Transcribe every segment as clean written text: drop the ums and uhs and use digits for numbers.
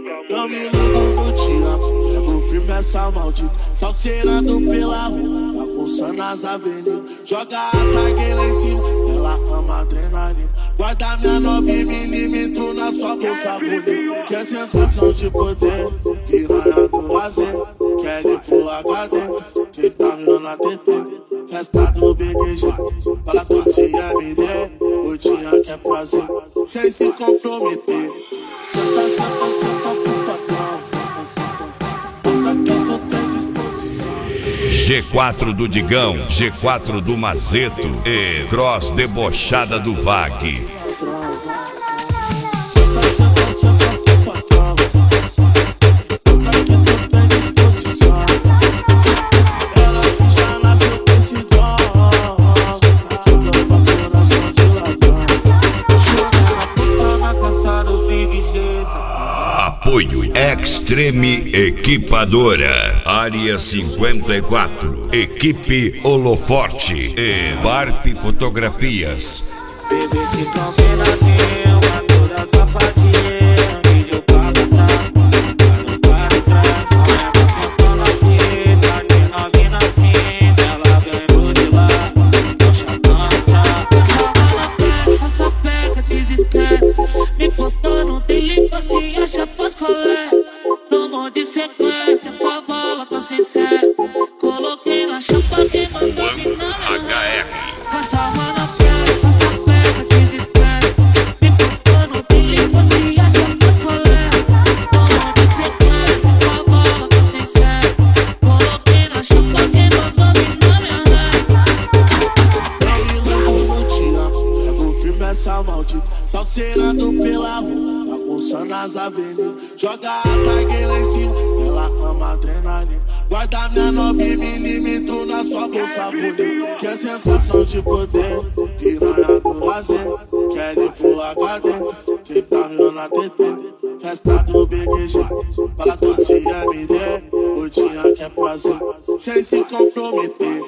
Não me iludo no dia, pego firme essa maldita. Salseirando pela rua, bagunçando as avenidas. Joga a tag lá em cima, ela ama adrenalina. Guarda minha 9mm na sua bolsa bonita. Que é sensação de poder, piranha do lazer. Quer ir pro HD, quem tá mirando na TT. Festa do BDG, para doce MD. O dia que é prazer, sem se comprometer. G4 do Digão, G4 do Mazeto e Cross debochada do Vag. Apoio Extreme Equipadora, Área 54, Equipe Holoforte e Barp Fotografias. Me postando, tem limpa se acha pós-colé. Tomou de sequência, com a vala, tô sincero. Coloquei na chapa que mandou me na HR. Passa a mão na pega, desespero. Me postando, tem limpa se acha pós-colé. Tomou de sequência, com a vala, tô sincero. Coloquei na chapa que mandou me na Pego firme essa maldita. Salseirando pela rua, bagunçando as avenidas. Joga a tag lá em cima, ela ama adrenalina. Guarda minha 9mm na sua bolsa bonita. Que é sensação de poder, piranha do lazer. Quer ir pro HD, quem tá mirando na TT. Festa do BDG, para doce MD. O dia que é prazer, sem se comprometer.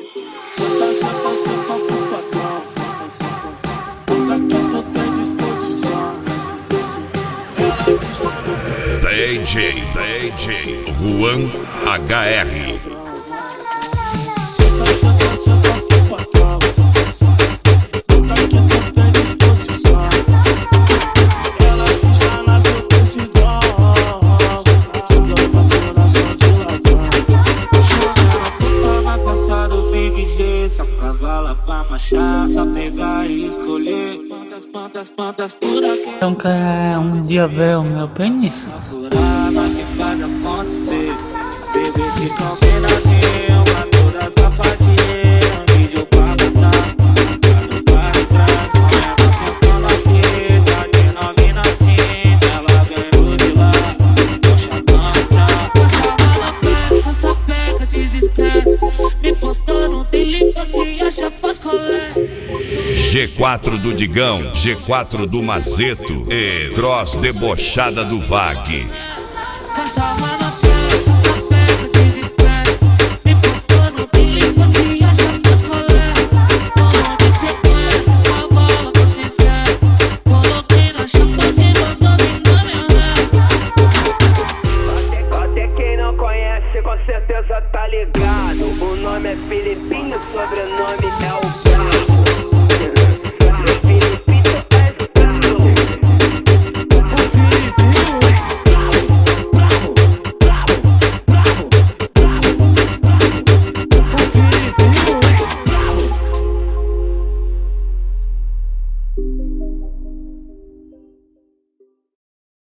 DJ Juan HR. Só pegar e escolher quantas por aqui. Então quer um dia ver o meu pênis? Furada que faz acontecer. Bebê que combina uma toda safadinha. Vídeo pra botar, pra trás. Olha na cantando aqui, tá de novinha assim. Ela veio de lá, poxa tanta. Só pega, desesquece. Me postando, tem limpa se acha pós-colé. G4 do Digão, G4 do Mazeto e Cross debochada do Vag. Até quem não conhece com certeza tá ligado. O nome é Filipinho, sobrenome